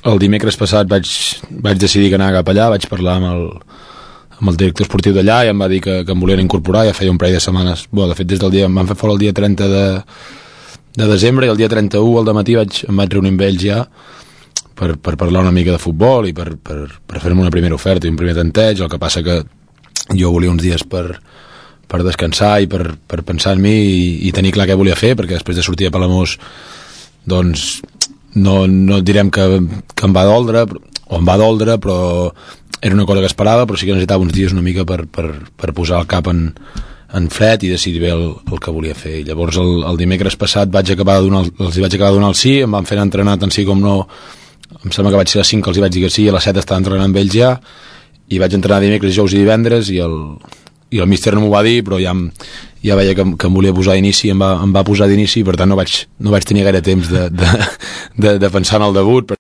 el dimecres passat vaig decidir que anava cap allà, vaig parlar amb el director esportiu d'allà i em va dir que em volien incorporar. Ja feia un parell de setmanes, de fet des del dia, em van fer fora el dia 30 de desembre, i el dia 31 al dematí em vaig reunir amb ells ja per parlar una mica de futbol i per fer-me una primera oferta i un primer tanteig. El que passa que jo volia uns dies per descansar i per pensar en mi i tenir clar què volia fer, perquè després de sortir a Palamós doncs no direm que em va doldre, però era una cosa que esperava, però sí que necessitava uns dies una mica per posar el cap en fred i decidir bé el que volia fer. I llavors el dimecres passat els hi vaig acabar de donar el sí, em van fer entrenar tant sí com no. Em sembla que vaig ser a les 5 que els hi vaig dir que sí, a les 7 estava entrenant amb ells ja, i vaig entrenar dimecres, dijous i divendres, i el míster no m'ho va dir, però ja veia que em volia posar d'inici, em va posar d'inici, i per tant no vaig tenir gaire temps de pensar en el debut.